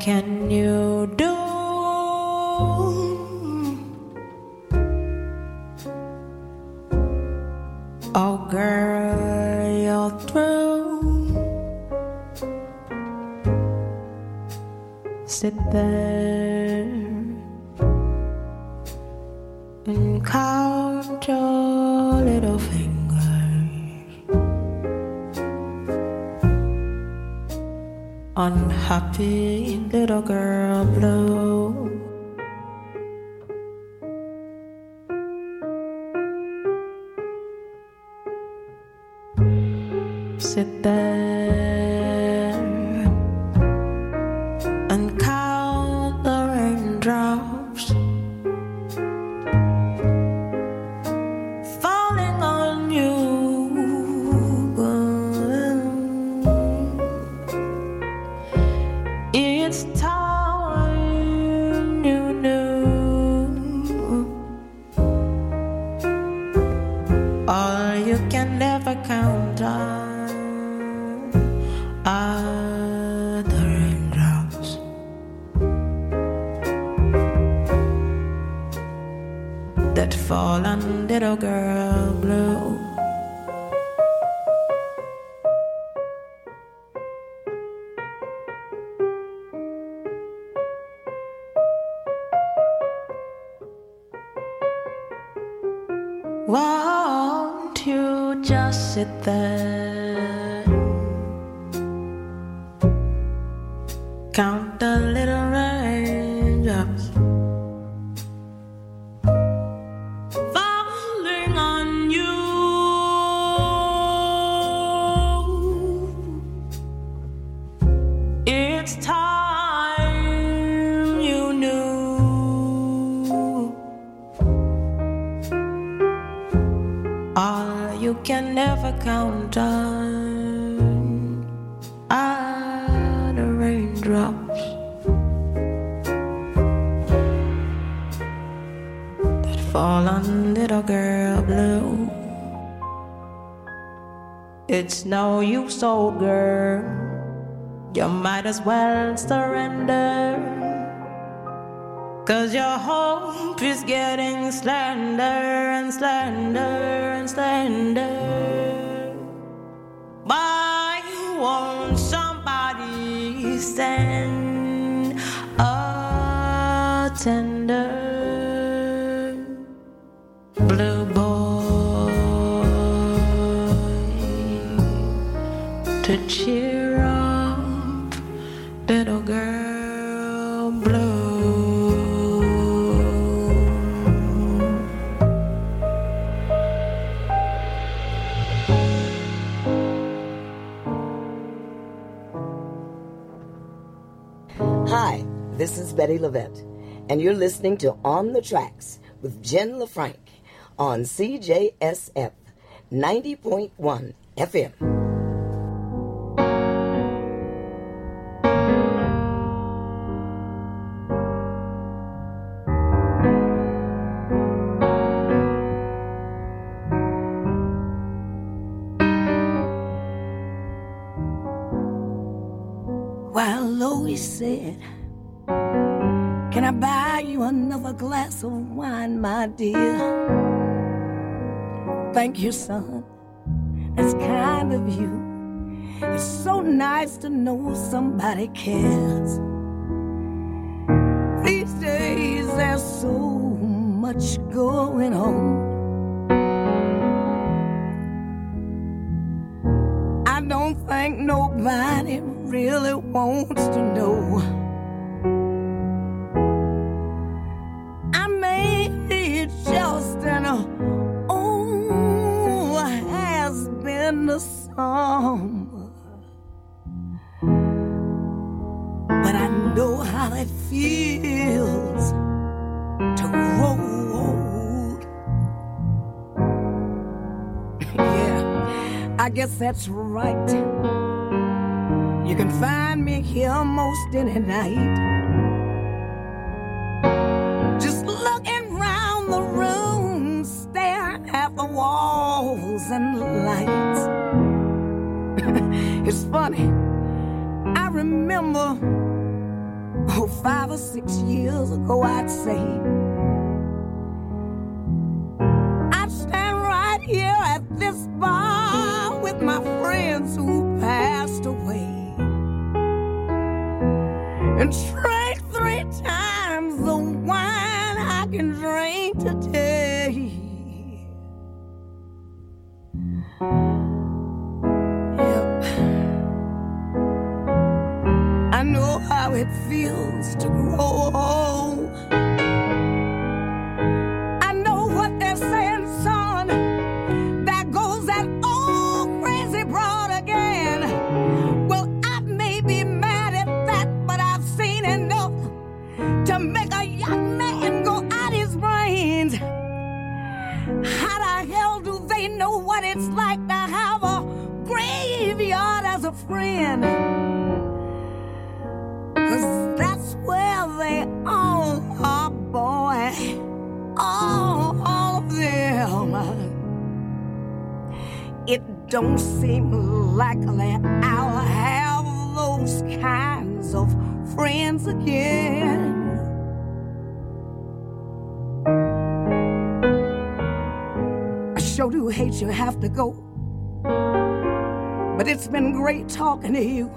can you do? Oh girl, you're through. Sit there and count your little fingers. Unhappy little girl blue. Sit there and count the raindrops falling on you. It's time you knew all you can never count on are the raindrops that fall on little girl blue. Won't you just sit there, count the little raindrops falling on you. It's time you knew all you can never count on are the raindrops that fall on little girl blue. It's no use, old girl, you might as well surrender, 'cause your hope is getting slender and slender and slender. Why won't somebody send a tender blue boy to cheer up little girl blue? Hi, this is Betty Levette, and you're listening to On the Tracks with Jen LaFranc on CJSF 90.1 FM. While Lois said, "Can I buy you another glass of wine, my dear?" Thank you, son. That's kind of you. It's so nice to know somebody cares. These days there's so much going on. I don't think nobody really wants to know. I may be just an old has-been a song, but I know how it feels to grow old. Yeah, I guess that's right. You can find me here most any night, just looking round the room, staring at the walls and lights. It's funny, I remember 5 or 6 years ago, I'd say, I'd stand right here at this bar with my friends who passed away and drink 3 times the wine I can drink today. Yep. I know how it feels to grow old. I know what they're saying, son. There goes that old crazy broad again. Well, I may be mad at that, but I've seen enough to make a young man go out his brains. How the hell do they know what it's like to have a graveyard as a friend? 'Cause that's where they all are, boy. All of them. It don't seem likely I'll have those kinds of friends again. I sure do hate you have to go, but it's been great talking to you.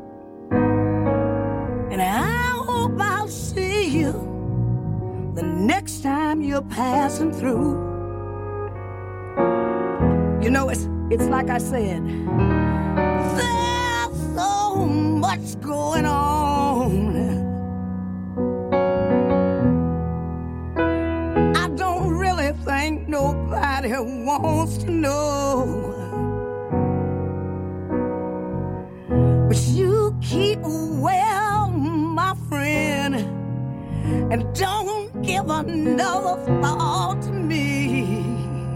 And I hope I'll see you the next time you're passing through. You know, it's like I said, there's so much going on. I don't really think nobody wants to know. But you keep well, my friend, and don't give another thought to me,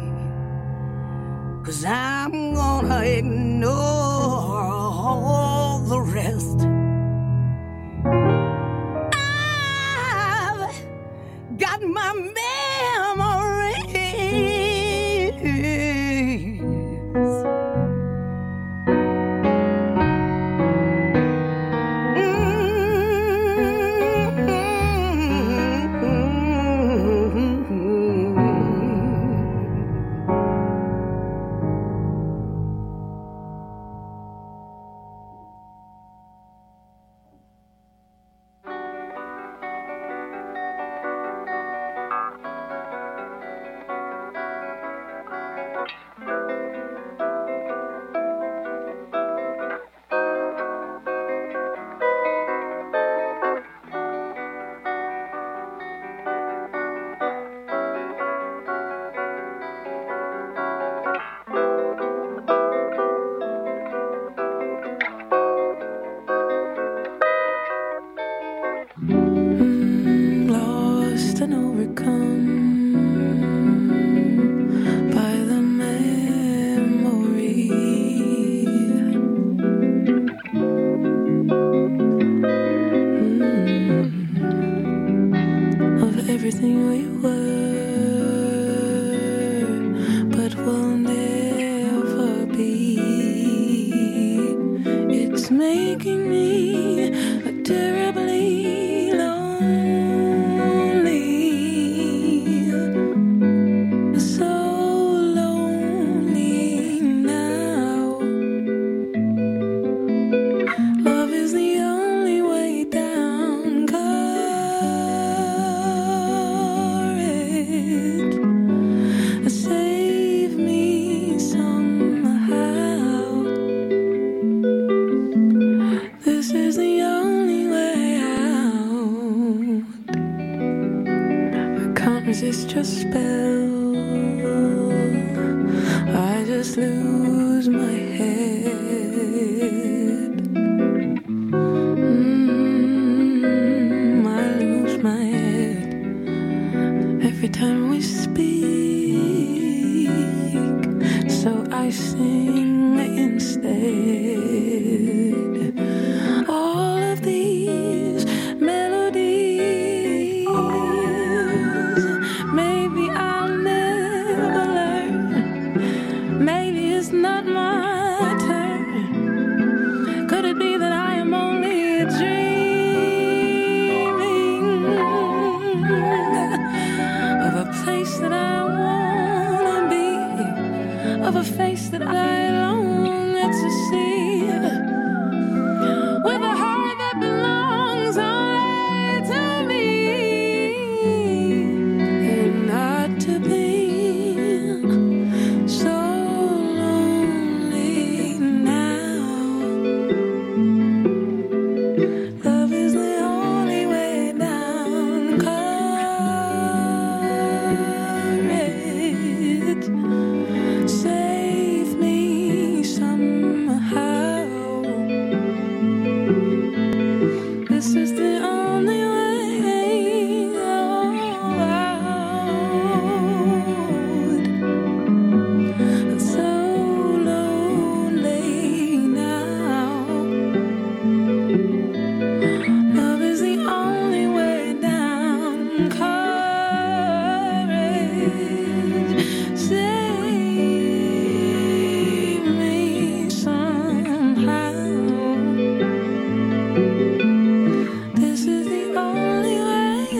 'cause I'm gonna ignore all the rest. I've got my memories. Lost and overcome by the memory of everything we were, but will never be. It's making me a terribly resist your spell. I just lose my head. I lose my head every time we speak. So I sing instead. All of these melodies, maybe I'll never learn. Maybe it's not only way out. It's so lonely now. Love is the only way down. Courage, save me somehow. This is the only way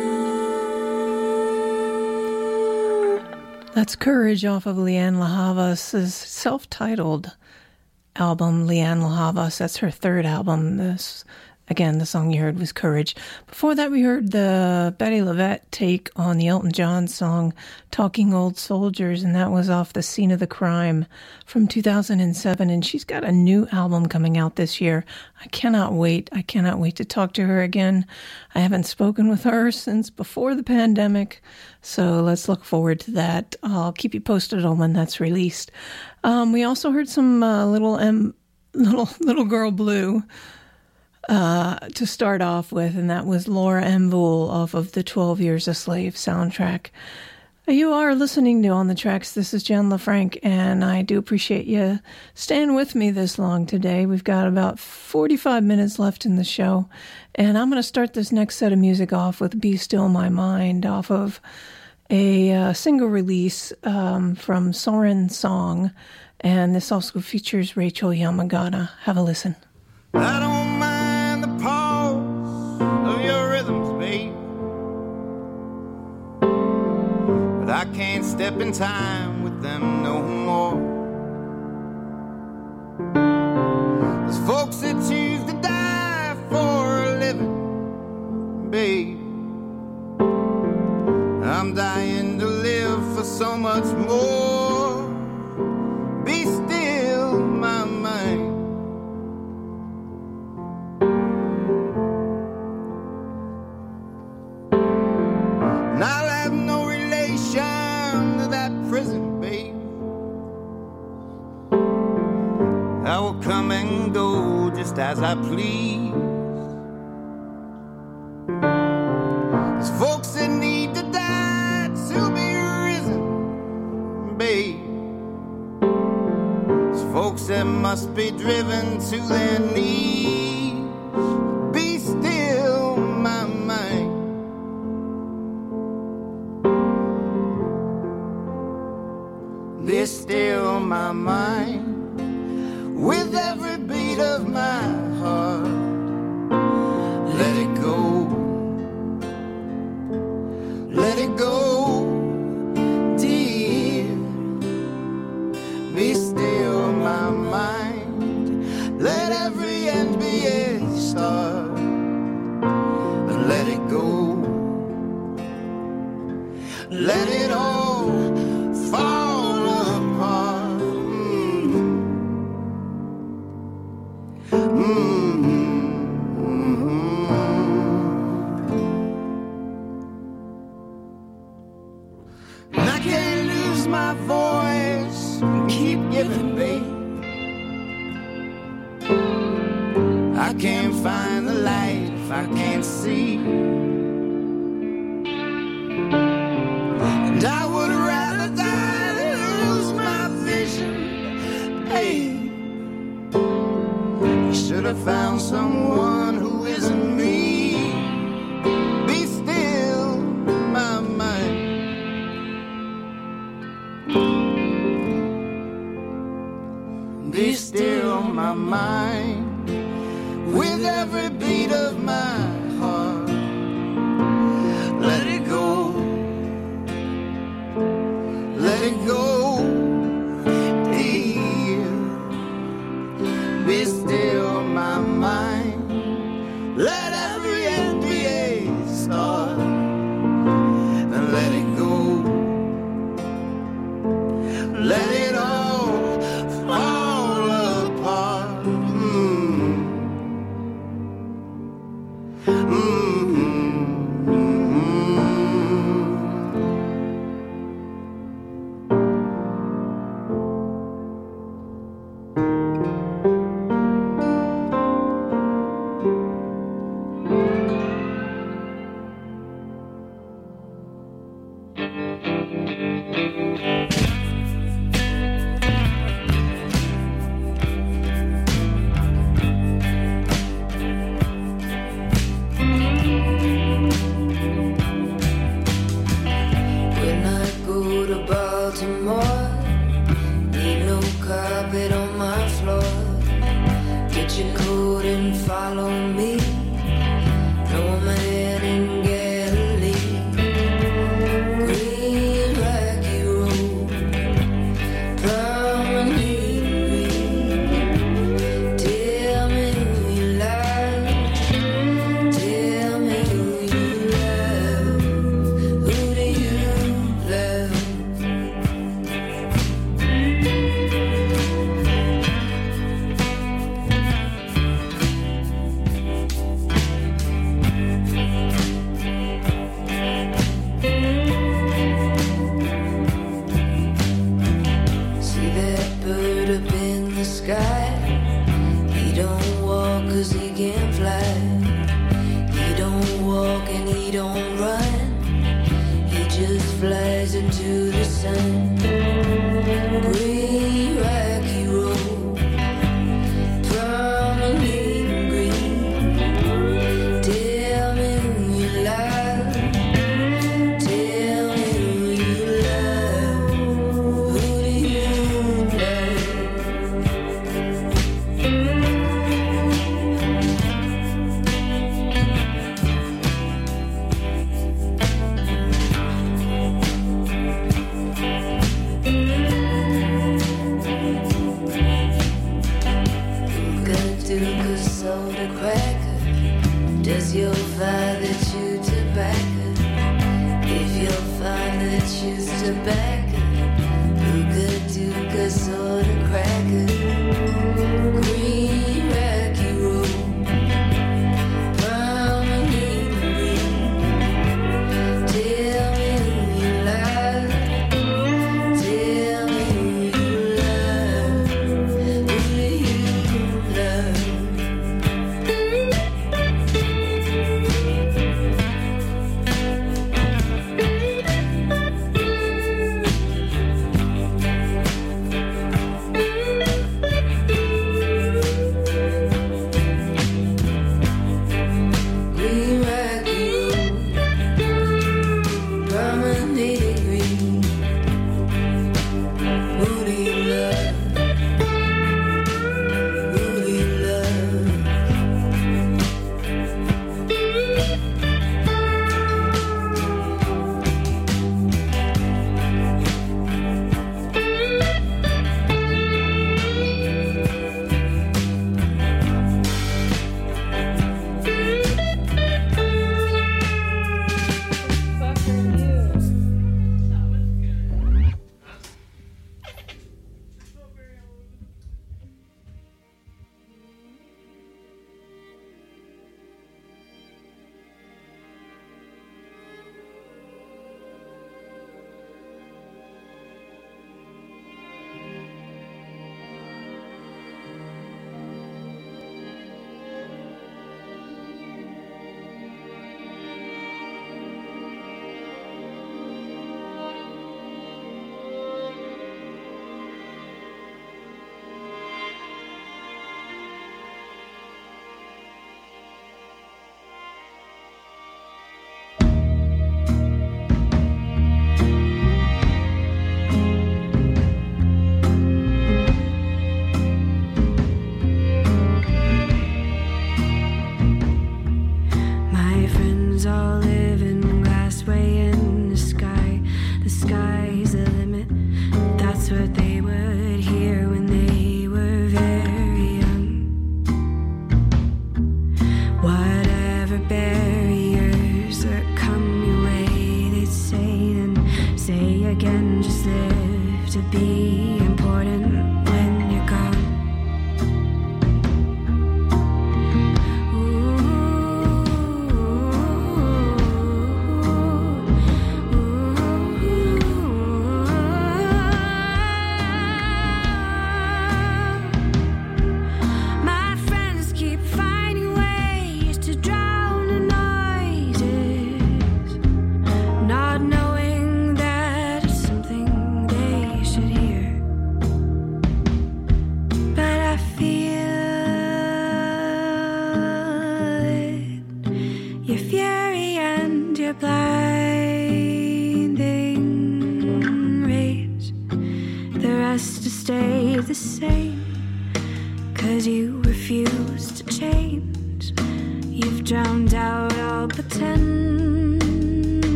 out. That's Courage off of Leanne La Havas' self-titled album, Leanne La Havas. That's her third album. Again, the song you heard was Courage. Before that, we heard the Bettye LaVette take on the Elton John song, Talking Old Soldiers, and that was off The Scene of the Crime from 2007. And she's got a new album coming out this year. I cannot wait. I cannot wait to talk to her again. I haven't spoken with her since before the pandemic, so let's look forward to that. I'll keep you posted on when that's released. We also heard some Little Girl Blue to start off with, and that was Laura Mvoul off of the 12 Years a Slave soundtrack. You are listening to On the Tracks. This is Jen LaFranc, and I do appreciate you staying with me this long today. We've got about 45 minutes left in the show, and I'm going to start this next set of music off with Be Still My Mind off of a single release from Soren Song, and this also features Rachel Yamagata. Have a listen. I don't mind the pause of your rhythms, babe, but I can't step in time with them no more. There's folks that choose to die for a living, babe. I'm dying to live for so much more. Be still my mind. And I'll have no relation to that prison, babe. I will come and go just as I please. There's folks that need to die to be risen, babe. There's folks that must be driven to their knees. Be still my mind. Be still my mind. With every beat of my heart, let it go. Let it go, dear. Be still my mind. Let every end be a start. And let it go. Let it all fall apart. And I can't lose my voice and keep giving, babe. I can't find the light if I can't see. And I would rather die than lose my vision, babe. You should have found someone who isn't me. Be still my mind. Be still my mind. With every beat of my heart, let it go. Let it go, dear. Be still my mind. Let every end be a start. And let it go. Let it all fall apart. he don't run, he just flies into the sun. Green rocky road, promenade green. Tell me who you love, tell me who you love. Who do you love? Soda cracker. Does your father chew tobacco? If your father chews tobacco, Ooga-dooga soda cracker. Green rocky road, promenade green. Tell me who you love, tell me who you love. Who do you love?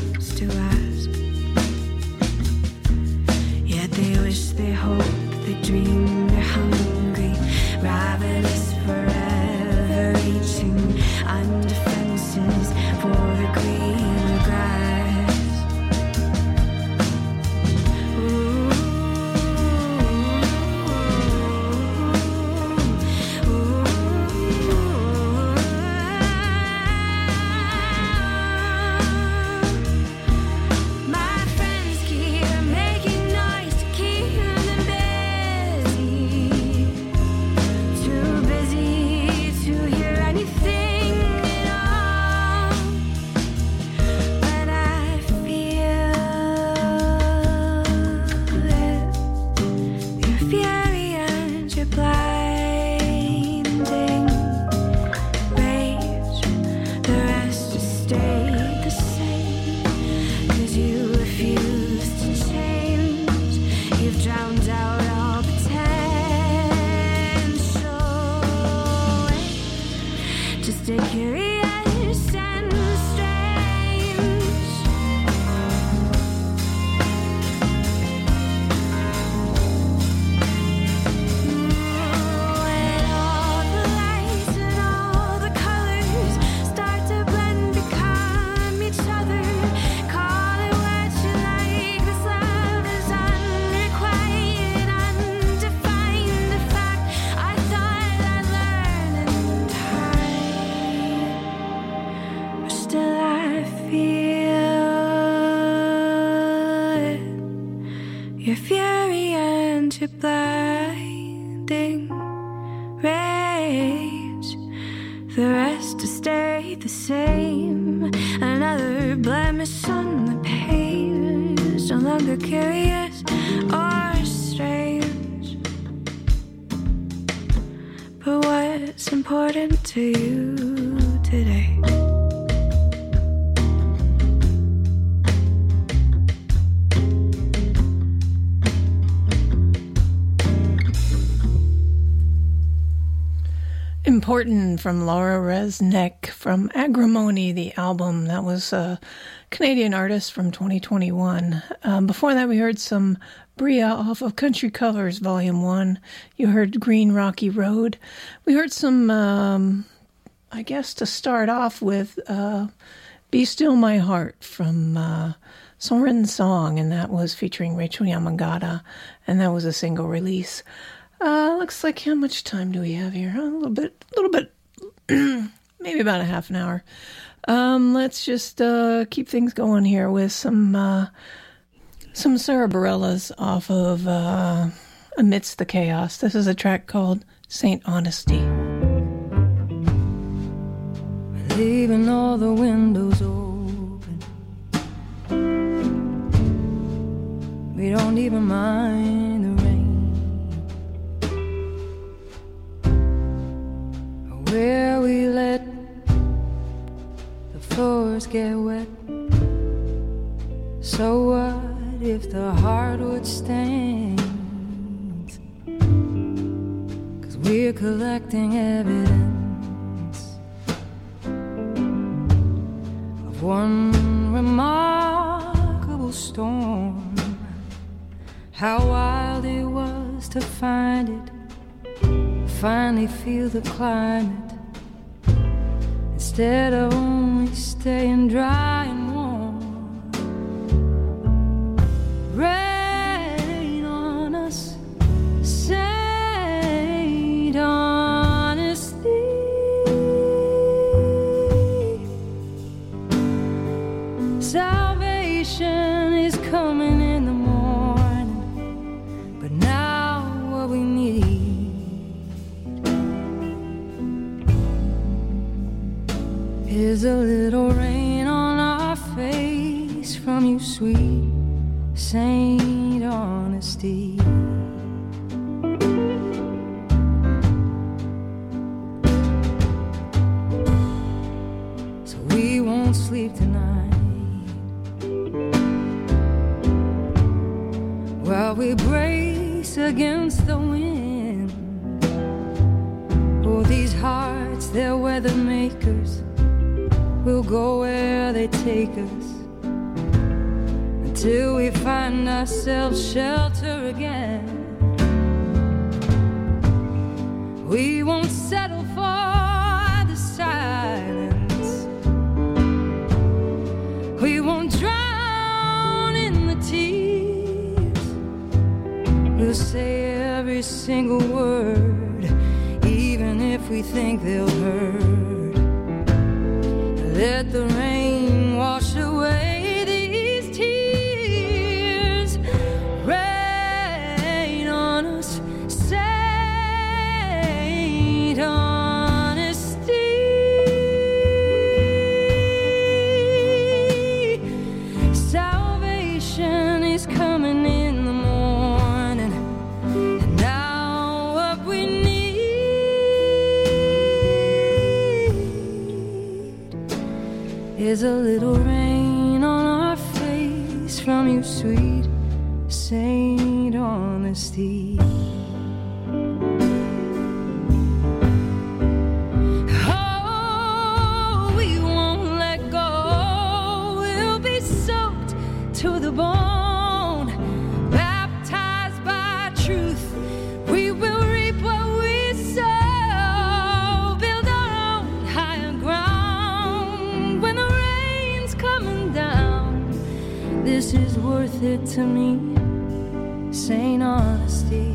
They wish, they hope, they dream. sun, the paves no longer curious or strange. But what's important to you today? Important from Laura Resnick from Agrimony, the album. That was a Canadian artist from 2021. Before that, we heard some Bria off of Country Covers, Volume 1. You heard Green Rocky Road. We heard some, I guess to start off with, Be Still My Heart from Soren Song, and that was featuring Rachel Yamagata, and that was a single release. Looks like how much time do we have here? A little bit, maybe about a half an hour. Let's just keep things going here with some Sarah Bareilles off of Amidst the Chaos. This is a track called Saint Honesty. Leaving all the windows open, we don't even mind the rain. Where we let the floors get wet. So what if the hardwood stains? 'Cause we're collecting evidence of one remarkable storm. How wild it was to find it, finally feel the climate, instead of only staying dry and warm. Rain on us, Saint Honesty. Salvation is coming in the morning, but now what we need is a little rain on our face from you, sweet Saint Honesty. So we won't sleep tonight while we brace against the wind. Oh, these hearts, they're weather makers. We'll go where they take us until we find ourselves shelter again. We won't settle for the silence. We won't drown in the tears. We'll say every single word, even if we think they'll hurt. Let the rain wash away these tears. Rain on us, Saint Honesty. Salvation is coming in the morning, and now what we need is a little rain on our face from you, sweet Saint Honesty. Oh, we won't let go. We'll be soaked to the bone, baptized by truth. We will reap what we sow, build our own higher ground. When the rain's coming down, this is worth it to me, Saint Honesty.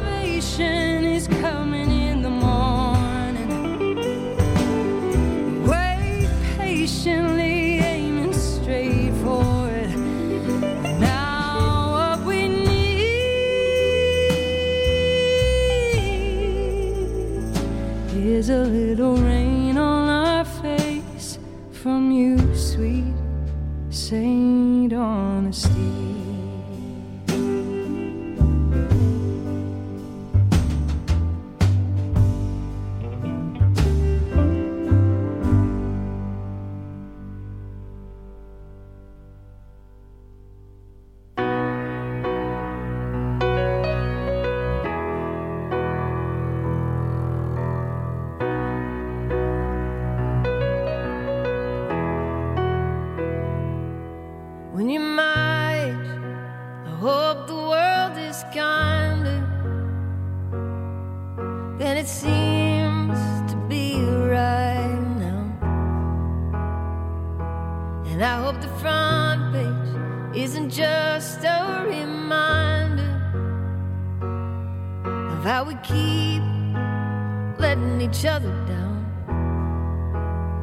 Salvation is coming in the morning. And I hope the front page isn't just a reminder of how we keep letting each other down.